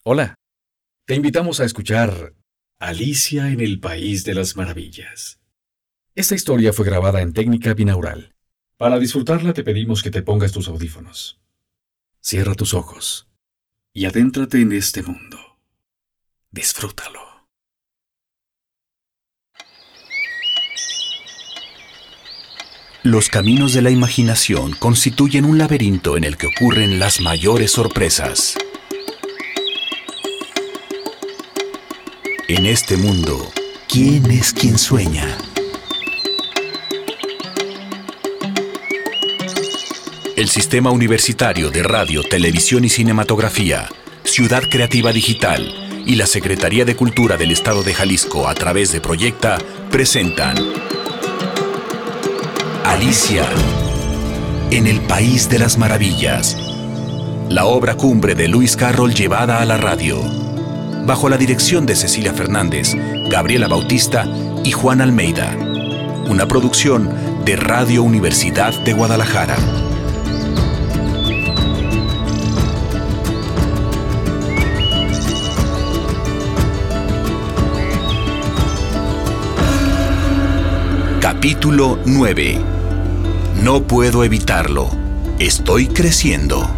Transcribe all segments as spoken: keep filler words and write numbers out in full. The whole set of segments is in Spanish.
Hola, te invitamos a escuchar Alicia en el País de las Maravillas. Esta historia fue grabada en técnica binaural. Para disfrutarla te pedimos que te pongas tus audífonos. Cierra tus ojos y adéntrate en este mundo. Disfrútalo. Los caminos de la imaginación constituyen un laberinto en el que ocurren las mayores sorpresas. En este mundo, ¿quién es quien sueña? El Sistema Universitario de Radio, Televisión y Cinematografía, Ciudad Creativa Digital y la Secretaría de Cultura del Estado de Jalisco a través de Proyecta presentan Alicia en el País de las Maravillas, la obra cumbre de Lewis Carroll llevada a la radio, bajo la dirección de Cecilia Fernández, Gabriela Bautista y Juan Almeida, una producción de Radio Universidad de Guadalajara. Capítulo nueve. No puedo evitarlo. Estoy creciendo.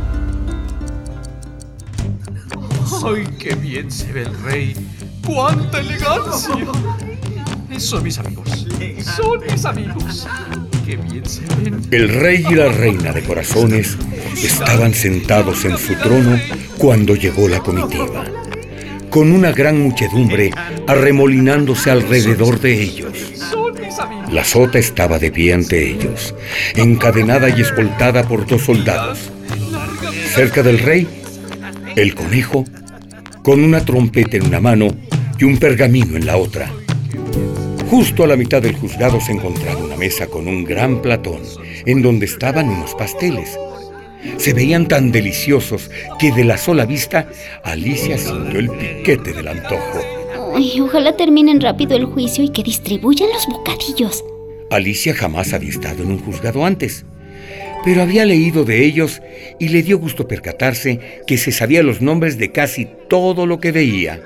¡Ay, qué bien se ve el rey! ¡Cuánta elegancia! Son mis amigos. Son mis amigos. ¡Qué bien se ven! El rey y la reina de corazones estaban sentados en su trono cuando llegó la comitiva, con una gran muchedumbre arremolinándose alrededor de ellos. La sota estaba de pie ante ellos, encadenada y escoltada por dos soldados. Cerca del rey, el conejo, con una trompeta en una mano y un pergamino en la otra. Justo a la mitad del juzgado se encontraba una mesa con un gran platón, en donde estaban unos pasteles. Se veían tan deliciosos que de la sola vista, Alicia sintió el piquete del antojo. Ay, ojalá terminen rápido el juicio y que distribuyan los bocadillos. Alicia jamás había estado en un juzgado antes, pero había leído de ellos y le dio gusto percatarse que se sabía los nombres de casi todo lo que veía.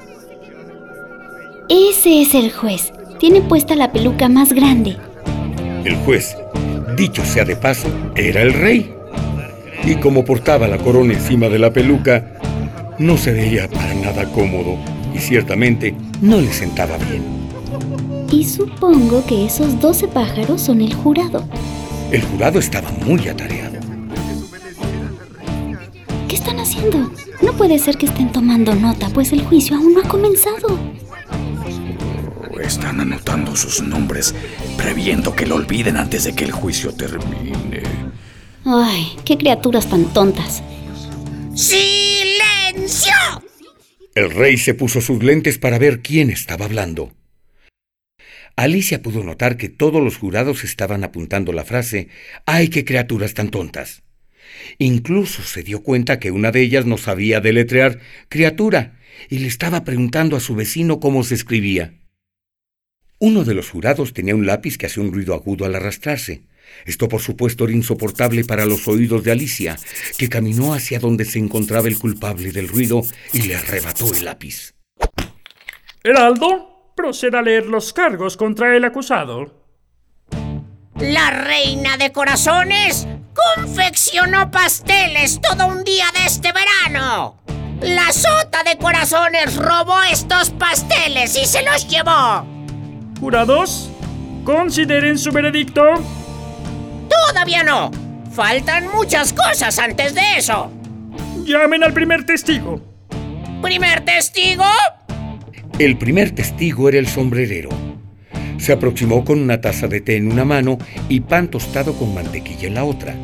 Ese es el juez. Tiene puesta la peluca más grande. El juez, dicho sea de paso, era el rey. Y como portaba la corona encima de la peluca, no se veía para nada cómodo y ciertamente no le sentaba bien. Y supongo que esos doce pájaros son el jurado. El jurado estaba muy atareado. ¿Qué están haciendo? No puede ser que estén tomando nota, pues el juicio aún no ha comenzado. Están anotando sus nombres, previendo que lo olviden antes de que el juicio termine. Ay, qué criaturas tan tontas. ¡Silencio! El rey se puso sus lentes para ver quién estaba hablando. Alicia pudo notar que todos los jurados estaban apuntando la frase ¡ay, qué criaturas tan tontas! Incluso se dio cuenta que una de ellas no sabía deletrear criatura y le estaba preguntando a su vecino cómo se escribía. Uno de los jurados tenía un lápiz que hacía un ruido agudo al arrastrarse. Esto, por supuesto, era insoportable para los oídos de Alicia, que caminó hacia donde se encontraba el culpable del ruido y le arrebató el lápiz. Heraldo, proceda a leer los cargos contra el acusado. La reina de corazones confeccionó pasteles todo un día de este verano. La sota de corazones robó estos pasteles y se los llevó. Jurados, consideren su veredicto. ¡Todavía no! Faltan muchas cosas antes de eso. Llamen al primer testigo. ¿Primer testigo? El primer testigo era el sombrerero. Se aproximó con una taza de té en una mano y pan tostado con mantequilla en la otra.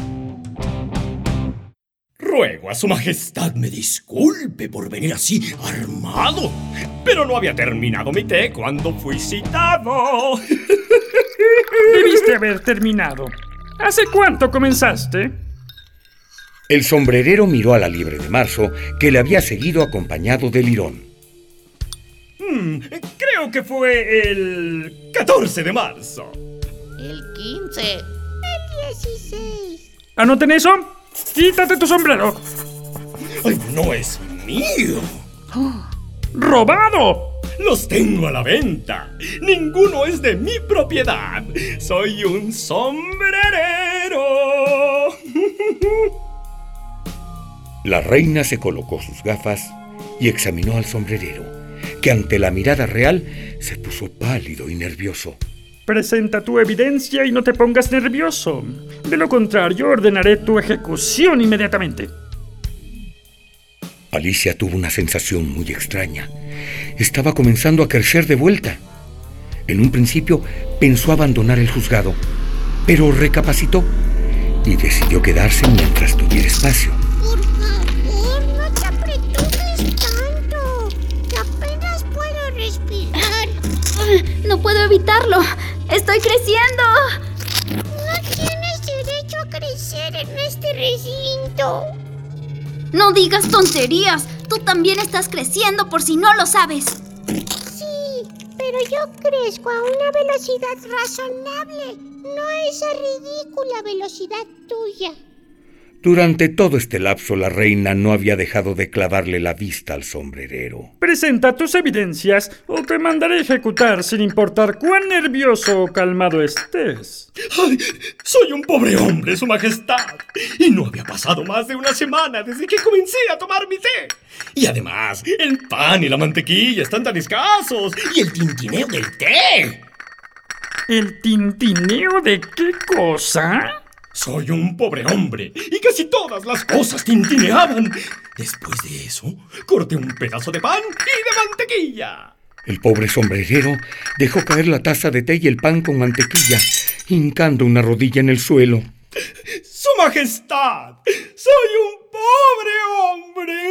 Ruego a su majestad me disculpe por venir así armado, pero no había terminado mi té cuando fui citado. Debiste haber terminado. ¿Hace cuánto comenzaste? El sombrerero miró a la liebre de marzo, que le había seguido acompañado de Lirón. Hmm, creo que fue el catorce de marzo. El quince. El dieciséis. ¿Anoten eso? Quítate tu sombrero. ¡Ay, no es mío! ¡Robado! Los tengo a la venta. Ninguno es de mi propiedad. Soy un sombrerero. La reina se colocó sus gafas y examinó al sombrerero, que ante la mirada real se puso pálido y nervioso. Presenta tu evidencia y no te pongas nervioso. De lo contrario, ordenaré tu ejecución inmediatamente. Alicia tuvo una sensación muy extraña. Estaba comenzando a crecer de vuelta. En un principio pensó abandonar el juzgado, pero recapacitó y decidió quedarse mientras tuviera espacio. Por favor, no te apretujes tanto, que apenas puedo respirar. No puedo evitarlo. ¡Estoy creciendo! No tienes derecho a crecer en este recinto. No digas tonterías. Tú también estás creciendo por si no lo sabes. Sí, pero yo crezco a una velocidad razonable, no a esa ridícula velocidad tuya. Durante todo este lapso, la reina no había dejado de clavarle la vista al sombrerero. Presenta tus evidencias o te mandaré ejecutar sin importar cuán nervioso o calmado estés. ¡Ay! Soy un pobre hombre, Su Majestad. Y no había pasado más de una semana desde que comencé a tomar mi té. Y además, el pan y la mantequilla están tan escasos. Y el tintineo del té. ¿El tintineo de qué cosa? Soy un pobre hombre y casi todas las cosas tintineaban. Después de eso, corté un pedazo de pan y de mantequilla. El pobre sombrerero dejó caer la taza de té y el pan con mantequilla, hincando una rodilla en el suelo. ¡Su Majestad! ¡Soy un pobre hombre!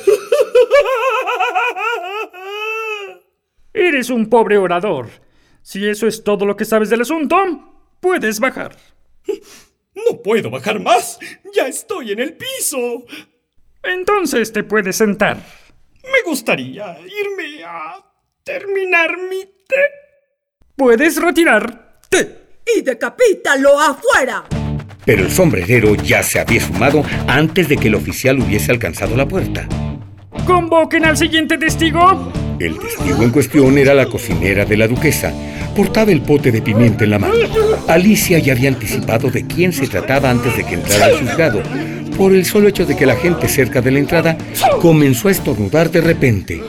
Eres un pobre orador. Si eso es todo lo que sabes del asunto, puedes bajar. No puedo bajar más. Ya estoy en el piso. Entonces te puedes sentar. Me gustaría irme a terminar mi té. Puedes retirarte. Y decapítalo afuera. Pero el sombrerero ya se había sumado antes de que el oficial hubiese alcanzado la puerta. ¡Convoquen al siguiente testigo! El testigo en cuestión era la cocinera de la duquesa. Portaba el pote de pimienta en la mano. Alicia ya había anticipado de quién se trataba antes de que entrara al juzgado, por el solo hecho de que la gente cerca de la entrada comenzó a estornudar de repente.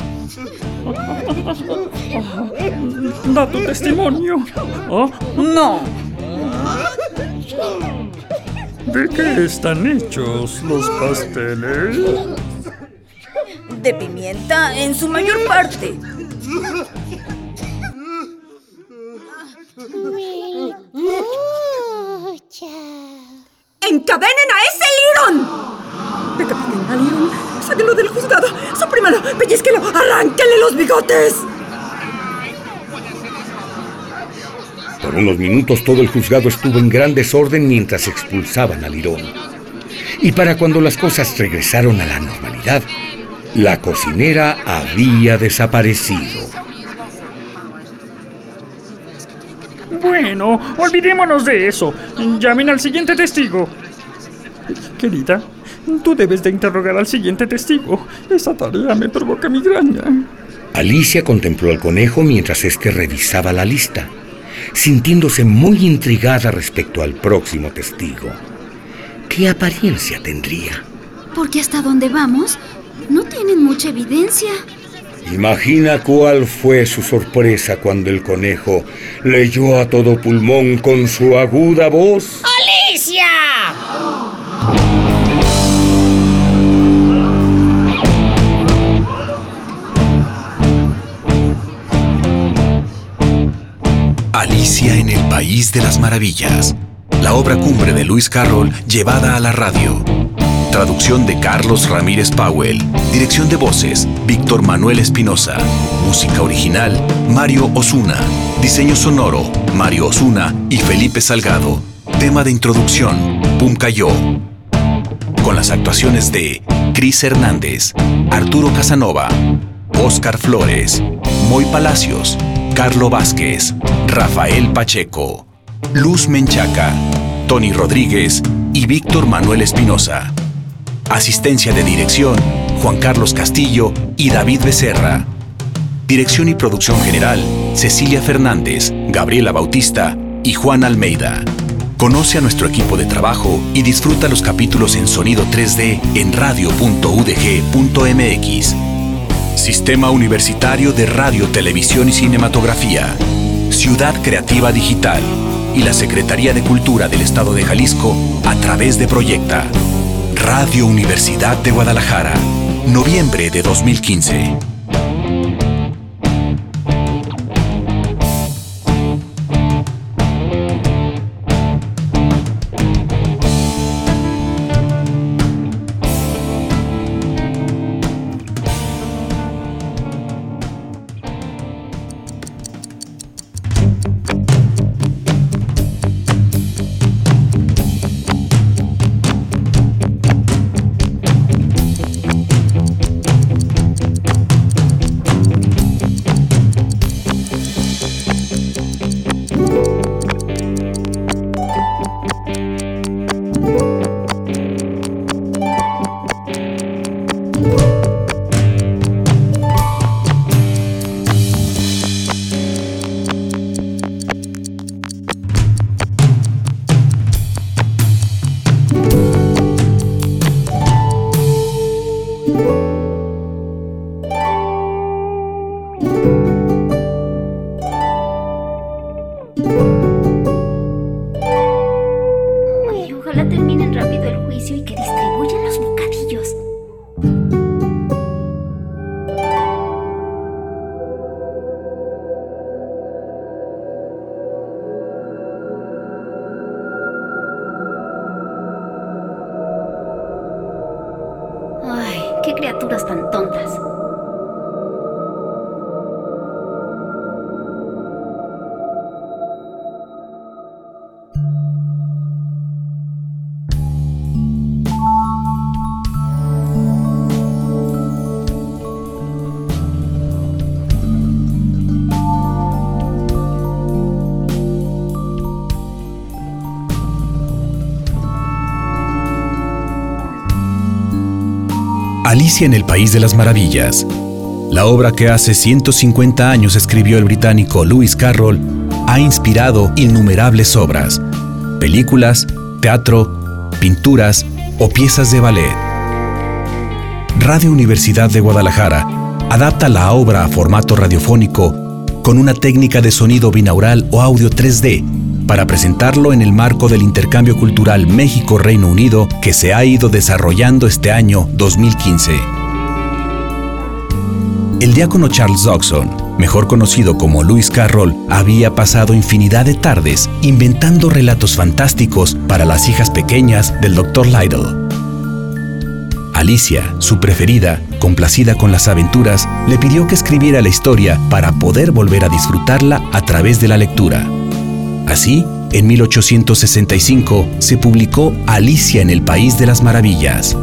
Da tu testimonio. ¿Oh? No. ¿De qué están hechos los pasteles? De pimienta en su mayor parte. Me escucha. ¡Encadenen a ese lirón! ¡Decapiten al lirón! ¡Sáquenlo del juzgado! ¡Suprímalo! ¡Pellizquenlo! ¡Arránquenle los bigotes! Por unos minutos todo el juzgado estuvo en gran desorden mientras expulsaban al lirón. Y para cuando las cosas regresaron a la normalidad, la cocinera había desaparecido. Bueno, olvidémonos de eso. Llamen al siguiente testigo. Querida, tú debes de interrogar al siguiente testigo. Esa tarea me provoca migraña. Alicia contempló al conejo mientras éste revisaba la lista, sintiéndose muy intrigada respecto al próximo testigo. ¿Qué apariencia tendría? Porque hasta donde vamos, no tienen mucha evidencia. Imagina cuál fue su sorpresa cuando el conejo leyó a todo pulmón con su aguda voz: ¡Alicia! Alicia en el País de las Maravillas. La obra cumbre de Lewis Carroll llevada a la radio. Traducción de Carlos Ramírez Powell. Dirección de voces, Víctor Manuel Espinosa. Música original, Mario Osuna. Diseño sonoro, Mario Osuna y Felipe Salgado. Tema de introducción, Puncayó. Con las actuaciones de Cris Hernández, Arturo Casanova, Óscar Flores, Moy Palacios, Carlo Vázquez, Rafael Pacheco, Luz Menchaca, Tony Rodríguez y Víctor Manuel Espinosa. Asistencia de dirección, Juan Carlos Castillo y David Becerra. Dirección y producción general, Cecilia Fernández, Gabriela Bautista y Juan Almeida. Conoce a nuestro equipo de trabajo y disfruta los capítulos en sonido tres D en radio punto u d g punto m x. Sistema Universitario de Radio, Televisión y Cinematografía, Ciudad Creativa Digital y la Secretaría de Cultura del Estado de Jalisco a través de Proyecta. Radio Universidad de Guadalajara, noviembre de dos mil quince. ¡Qué criaturas tan tontas! Alicia en el País de las Maravillas. La obra que hace ciento cincuenta años escribió el británico Lewis Carroll ha inspirado innumerables obras, películas, teatro, pinturas o piezas de ballet. Radio Universidad de Guadalajara adapta la obra a formato radiofónico con una técnica de sonido binaural o audio tres D para presentarlo en el marco del intercambio cultural México-Reino Unido que se ha ido desarrollando este año dos mil quince. El diácono Charles Dodgson, mejor conocido como Lewis Carroll, había pasado infinidad de tardes inventando relatos fantásticos para las hijas pequeñas del doctor Liddell. Alicia, su preferida, complacida con las aventuras, le pidió que escribiera la historia para poder volver a disfrutarla a través de la lectura. Así, en mil ochocientos sesenta y cinco se publicó Alicia en el País de las Maravillas.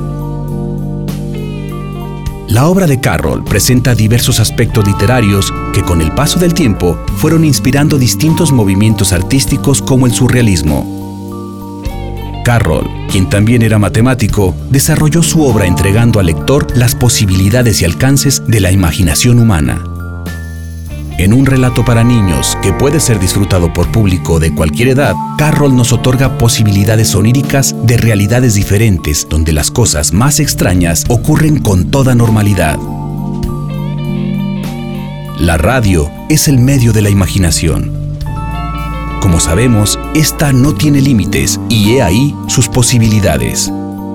La obra de Carroll presenta diversos aspectos literarios que con el paso del tiempo fueron inspirando distintos movimientos artísticos como el surrealismo. Carroll, quien también era matemático, desarrolló su obra entregando al lector las posibilidades y alcances de la imaginación humana. En un relato para niños que puede ser disfrutado por público de cualquier edad, Carroll nos otorga posibilidades oníricas de realidades diferentes donde las cosas más extrañas ocurren con toda normalidad. La radio es el medio de la imaginación. Como sabemos, esta no tiene límites y he ahí sus posibilidades.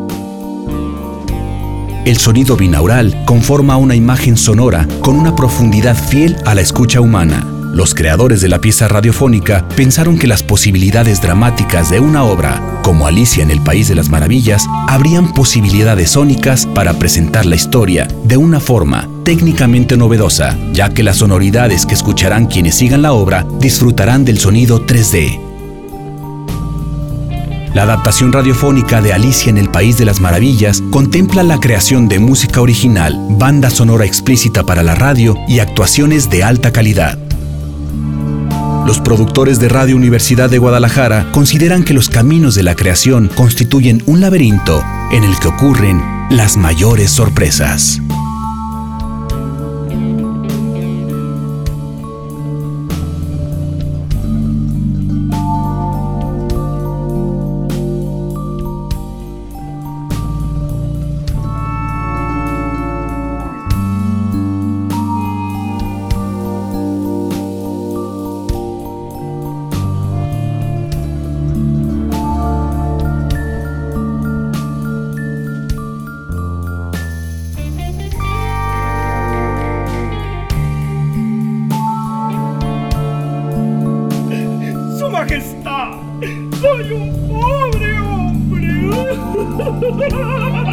El sonido binaural conforma una imagen sonora con una profundidad fiel a la escucha humana. Los creadores de la pieza radiofónica pensaron que las posibilidades dramáticas de una obra, como Alicia en el País de las Maravillas, habrían posibilidades sónicas para presentar la historia de una forma técnicamente novedosa, ya que las sonoridades que escucharán quienes sigan la obra disfrutarán del sonido tres D. La adaptación radiofónica de Alicia en el País de las Maravillas contempla la creación de música original, banda sonora explícita para la radio y actuaciones de alta calidad. Los productores de Radio Universidad de Guadalajara consideran que los caminos de la creación constituyen un laberinto en el que ocurren las mayores sorpresas. Majestad, soy un pobre hombre.